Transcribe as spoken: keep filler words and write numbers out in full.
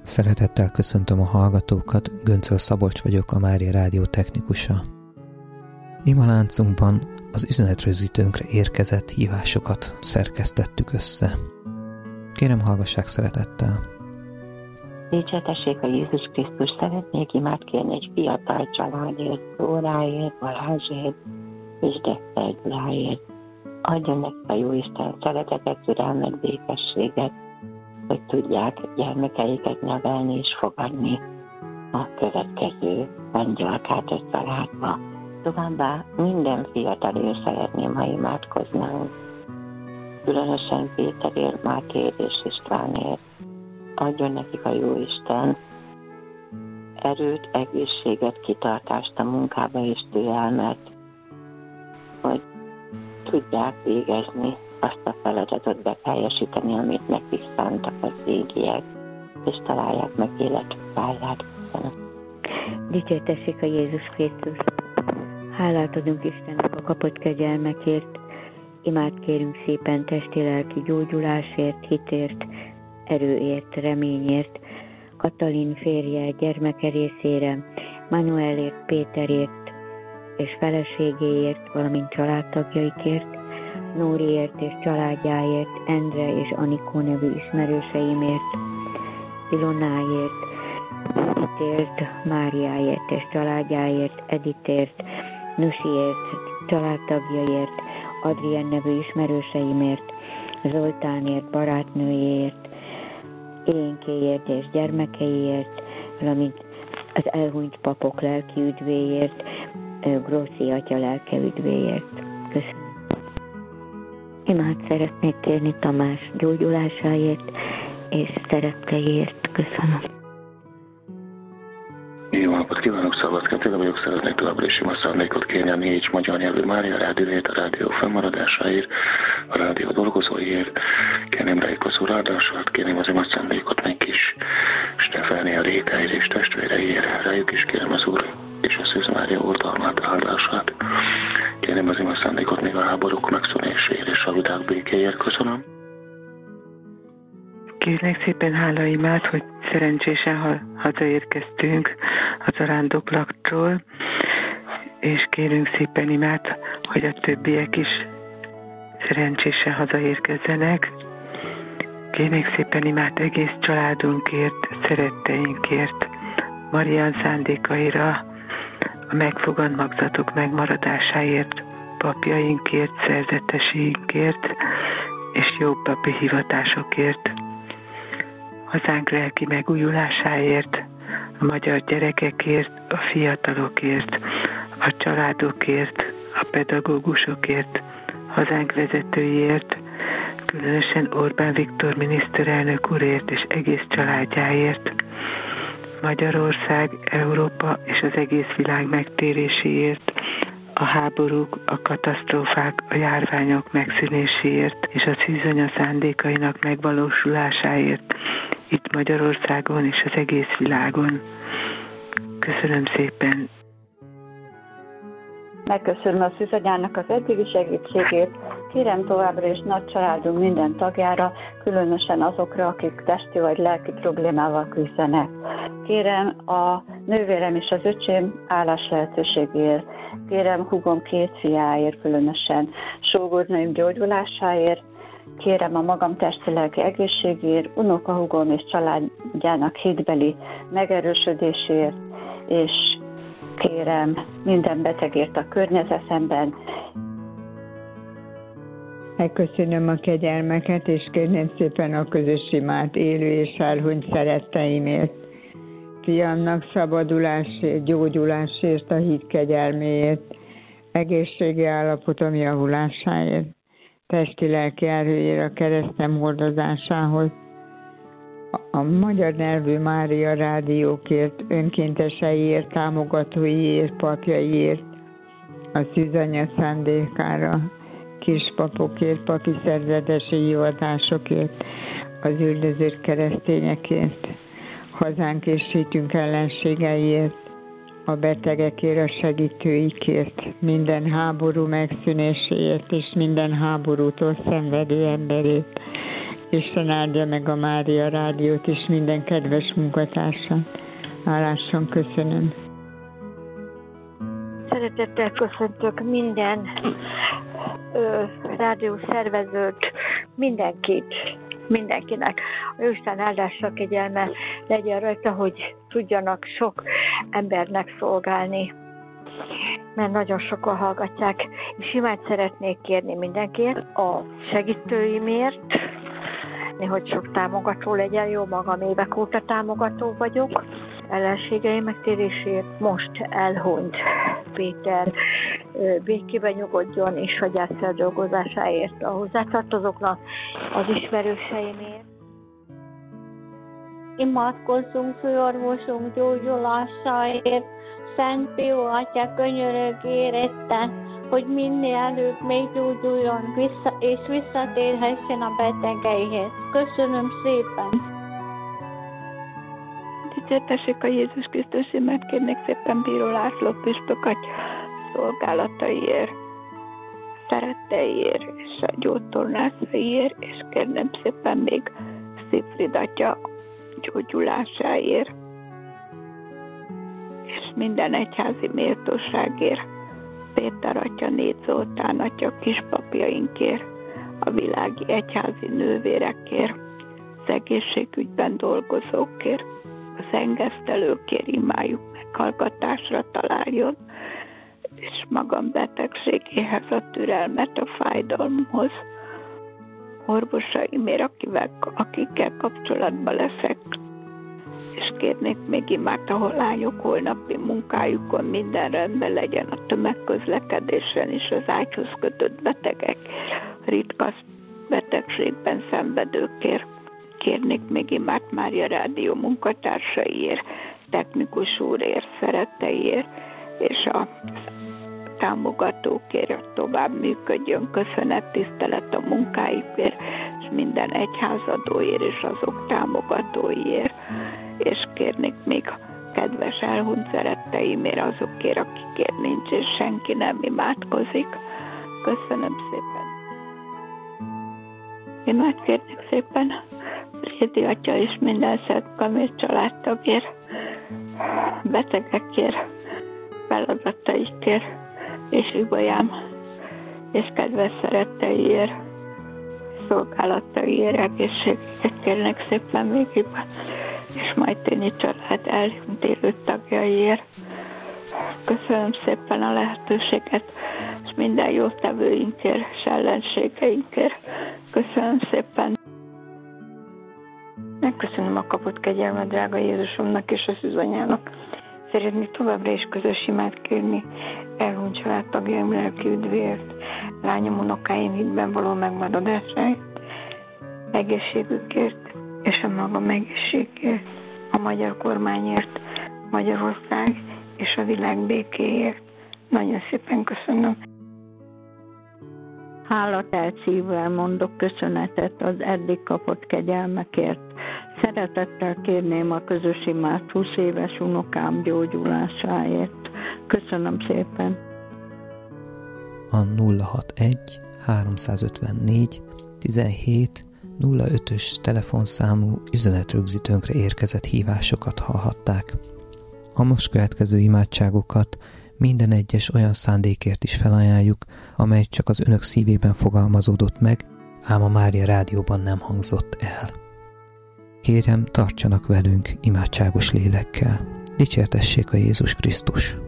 Szeretettel köszöntöm a hallgatókat, Göncöl Szabolcs vagyok, a Mária Rádió technikusa. Imaláncunkban az üzenetrögzítőnkre érkezett hívásokat szerkesztettük össze. Kérem, hallgassák szeretettel. Dicsértessék a Jézus Krisztus, szeretnék imát kérni egy fiatal családért, Szóráért, Balázsért és Dexter Gyuláért. Adjon nekik a Jóisten szeretetet, türelmet, békességet, hogy tudják gyermekeiket nevelni és fogadni a következő angyalkát a családba. Továbbá minden fiatalért szeretném, ha imádkoznánk. Különösen Péterért, Mátér és Istvánért. Adjon nekik a Jóisten erőt, egészséget, kitartást a munkába és türelmet, hogy tudják végezni azt a feladatot, beteljesíteni, amit nekik szántak az égiek, és találják meg életpályát. Dicsértessék a Jézus Krisztus! Hálát adunk Istennek a kapott kegyelmekért, imát kérünk szépen testi-lelki gyógyulásért, hitért, erőért, reményért, Katalin férje, gyermeke részére, Manuelért, Péterért és feleségéért, valamint családtagjaikért, Nóriért és családjáért, Endre és Anikó nevű ismerőseimért, Ilonáért, Editért, Máriáért és családjáért, Editért, Nusiért, családtagjaiért, Adrien nevű ismerőseimért, Zoltánért, barátnőjéért, Élénkéért és gyermekeiért, valamint az elhunyt papok lelki üdvéért, Grossi atya lelke üdvéért. Köszönöm. Imát szeretnék kérni Tamás gyógyulásáért és szeretteiért. Köszönöm. Jó napot kívánok, Szabadka Attila vagyok, szeretnék továbbra is ima szándékot kérni a négy magyar nyelvű Mária Rádióért, a rádió fennmaradásáért, a rádió dolgozóiért, kérném rájuk az uráldását, kérném az ima szándékot meg is Stefáni a Rékáért és testvéreiért, rájuk is kérem az Úr és a Szűz Mária oltalmát, áldását. Kérném az ima szándékot még a háborúk megszűnéséért és a világ békéért. Köszönöm. Kérnék szépen hálaimát, hogy szerencsésen hazaérkeztünk az arándoklatról, és kérünk szépen imát, hogy a többiek is szerencsésen hazaérkezzenek. Kérnék szépen imát egész családunkért, szeretteinkért, Marián szándékaira, a megfogant magzatok megmaradásáért, papjainkért, szerzeteseinkért és jobb papi hivatásokért, hazánk lelki megújulásáért, a magyar gyerekekért, a fiatalokért, a családokért, a pedagógusokért, hazánk vezetőiért, különösen Orbán Viktor miniszterelnök úrért és egész családjáért, Magyarország, Európa és az egész világ megtéréséért, a háborúk, a katasztrófák, a járványok megszűnéséért és a szűzanya szándékainak megvalósulásáért itt Magyarországon és az egész világon. Köszönöm szépen! Megköszönöm a szűzanyának az eddigi segítségét. Kérem továbbra is nagy családunk minden tagjára, különösen azokra, akik testi vagy lelki problémával küzdenek. Kérem a nővérem és az öcsém állás lehetőségéért. Kérem húgom két fiáért, különösen sógornőim gyógyulásáért. Kérem a magam testi-lelki egészségért, unokahúgom és családjának hitbeli megerősödésért, és kérem minden betegért a környezetemben. Megköszönöm a kegyelmeket, és kérném szépen a közös imát élő és elhunyt szeretteimért. Fiamnak szabadulásért, gyógyulásért, a hit kegyelméért, egészségi állapotom javulásáért, testi-lelki erőjére a keresztem hordozásához, a magyar nyelvű Mária Rádiókért, önkénteseiért, támogatóiért, papjaiért, a szűzanya szándékára, kispapokért, papi szerzetesi hivatásokért, az üldözött keresztényekért, hazánk és hitünk ellenségeiért, a betegekért, a segítőikért, minden háború megszűnéséért és minden háborútól szenvedő emberért, Isten áldja meg a Mária Rádiót és minden kedves munkatársat. Hálásan köszönöm. Szeretettel köszöntök minden ö, rádió szervezőt, mindenkit, mindenkinek. A Isten áldása, kegyelme legyen rajta, hogy tudjanak sok embernek szolgálni, mert nagyon sokan hallgatják. És imád szeretnék kérni mindenkiért a segítőimért, hogy sok támogató legyen, jó magam évek óta támogató vagyok. Ellenségeim megtérésért most elhunyt Péter békében nyugodjon, és a gyászfeldolgozásáért a hozzátartozóknak, az ismerőseimért. Imádkozzunk főorvosunk gyógyulásáért, Szent Pió Atya könyörög éretten, hogy minél előbb meggyógyuljon vissza, és visszatérhessen a betegeihez. Köszönöm szépen! Dicsértessék a Jézus Krisztus, mert kérnék szépen Bíró László püspököt szolgálataiért, szeretteiért és a gyógytornászaiért, és kérném szépen még Szifrid atya gyógyulásáért, és minden egyházi méltóságért, Péter atya, Négy Zoltán atya kispapjainkért, a világi egyházi nővérekért, az egészségügyben dolgozókért, az engesztelőkért imájuk meghallgatásra találjon, és magam betegségéhez a türelmet a fájdalomhoz, orvosaimért, akivel, akikkel kapcsolatban leszek, és kérnék még imát, ahol lányok holnapi munkájukon minden rendben legyen, a tömegközlekedésen is, az ágyhoz kötött betegek, ritka betegségben szenvedőkért. Kérnék még imát Mária Rádió munkatársaiért, technikus úrért, szeretteiért, és a támogatókért tovább működjön, köszönet, tisztelet a munkáikért, és minden egyházadóért és azok támogatóiért. És kérnék még a kedves elhunyt szeretteimért, azokért, akikért nincs, és senki nem imádkozik. Köszönöm szépen. Imád kérnék szépen Rédi atya és minden Szent Kamér családtagért, betegekért, feladataikért, és Ibolyám, és kedves szeretteiért, szolgálataiért, egészségügyet kérnek szépen még Ibolyám, és Majténi család elhunyt élő tagjaiért. Köszönöm szépen a lehetőséget, és minden jótevőinkért és ellenségeinkért. Köszönöm szépen. Megköszönöm a kapott kegyelmet, drága Jézusomnak és az üzanyának. Szeretnék továbbra is közös imát kérni elhunyt családtagjaim lelki üdvéért, lányom, unokáim hitben való megmaradásáért, egészségükért és a magam egészségért, a magyar kormányért, Magyarország és a világ békéért. Nagyon szépen köszönöm. Hálatelt szívvel mondok köszönetet az eddig kapott kegyelmekért. Szeretettel kérném a közös imát húsz éves unokám gyógyulásáért. Köszönöm szépen. A nulla hatvanegy háromszázötvennégy tizenhét nulla ötös telefonszámú üzenetrögzítőnkre érkezett hívásokat hallhatták. A most következő imádságokat minden egyes olyan szándékért is felajánljuk, amely csak az önök szívében fogalmazódott meg, ám a Mária Rádióban nem hangzott el. Kérem, tartsanak velünk imádságos lélekkel. Dicsértessék a Jézus Krisztus!